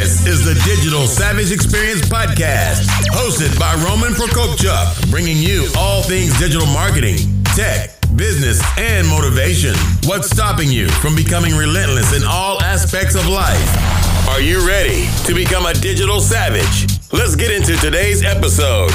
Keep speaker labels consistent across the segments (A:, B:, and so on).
A: This is the Digital Savage Experience Podcast, hosted by Roman Prokopchuk, bringing you all things digital marketing, tech, business, and motivation. What's stopping you from becoming relentless in all aspects of life? Are you ready to become a digital savage? Let's get into today's episode.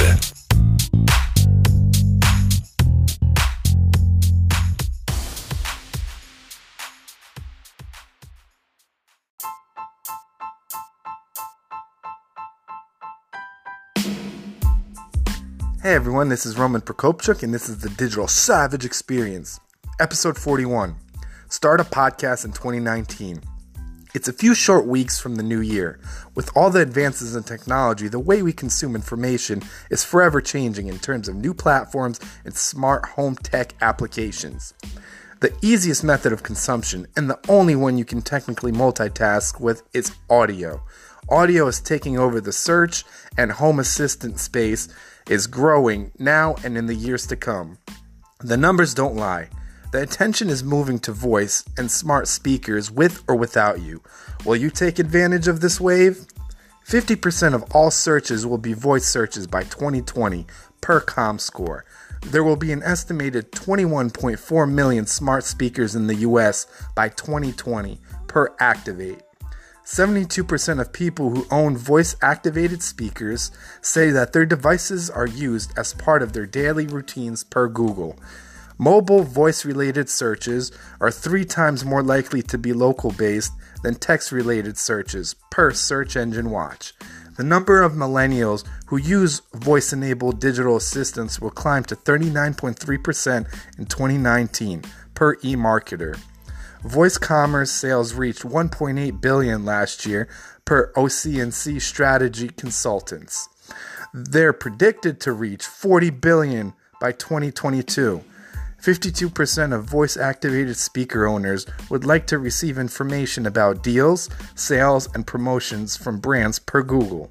B: Hey everyone, this is Roman Prokopchuk, and this is the Digital Savage Experience, episode 41, Start a Podcast in 2019. It's a few short weeks from the new year. With all the advances in technology, the way we consume information is forever changing in terms of new platforms and smart home tech applications. The easiest method of consumption, and the only one you can technically multitask with, is audio. Audio is taking over the search, and home assistant space is growing now and in the years to come. The numbers don't lie. The attention is moving to voice and smart speakers with or without you. Will you take advantage of this wave? 50% of all searches will be voice searches by 2020 per ComScore. There will be an estimated 21.4 million smart speakers in the US by 2020 per Activate. 72% of people who own voice-activated speakers say that their devices are used as part of their daily routines per Google. Mobile voice-related searches are 3 times more likely to be local-based than text-related searches per Search Engine Watch. The number of millennials who use voice-enabled digital assistants will climb to 39.3% in 2019 per eMarketer. Voice commerce sales reached $1.8 billion last year per OC&C Strategy Consultants. They're predicted to reach $40 billion by 2022. 52% of voice-activated speaker owners would like to receive information about deals, sales, and promotions from brands per Google.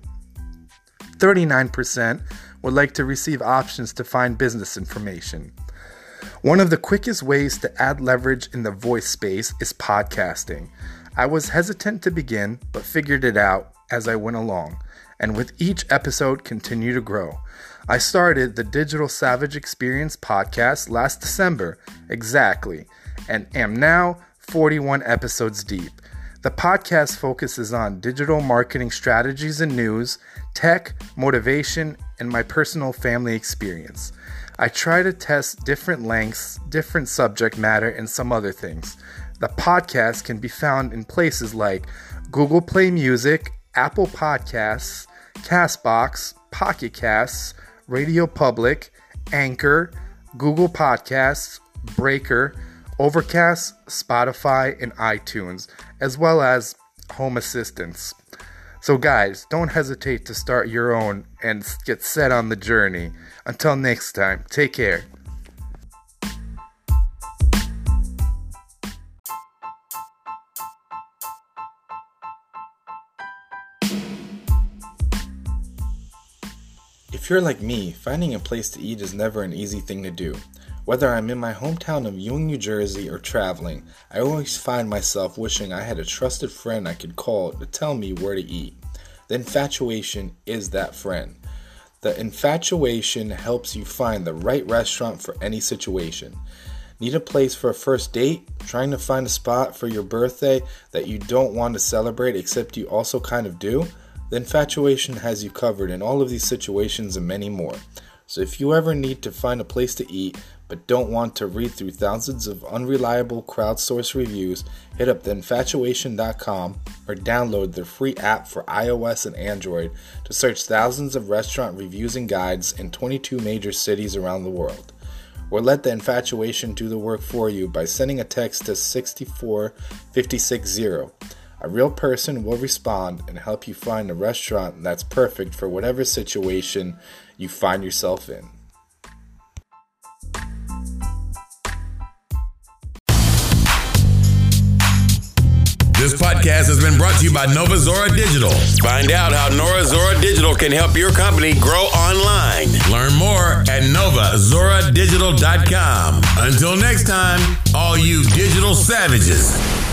B: 39% would like to receive options to find business information. One of the quickest ways to add leverage in the voice space is podcasting. I was hesitant to begin, but figured it out as I went along, and with each episode continue to grow. I started the Digital Savage Experience podcast last December, exactly, and am now 41 episodes deep. The podcast focuses on digital marketing strategies and news, tech, motivation, and my personal family experience. I try to test different lengths, different subject matter, and some other things. The podcast can be found in places like Google Play Music, Apple Podcasts, CastBox, Pocket Casts, Radio Public, Anchor, Google Podcasts, Breaker, Overcast, Spotify, and iTunes, as well as home assistants. So guys, don't hesitate to start your own and get set on the journey. Until next time, take care. If you're like me, finding a place to eat is never an easy thing to do. Whether I'm in my hometown of Ewing, New Jersey, or traveling, I always find myself wishing I had a trusted friend I could call to tell me where to eat. The infatuation is that friend. The infatuation helps you find the right restaurant for any situation. Need a place for a first date? Trying to find a spot for your birthday that you don't want to celebrate except you also kind of do? The infatuation has you covered in all of these situations and many more. So if you ever need to find a place to eat but don't want to read through thousands of unreliable crowdsourced reviews, hit up theinfatuation.com or download their free app for iOS and Android to search thousands of restaurant reviews and guides in 22 major cities around the world. Or let the infatuation do the work for you by sending a text to 64560. A real person will respond and help you find a restaurant that's perfect for whatever situation you find yourself in.
A: This podcast has been brought to you by Nova Zora Digital. Find out how Nova Zora Digital can help your company grow online. Learn more at novazoradigital.com. Until next time, all you digital savages.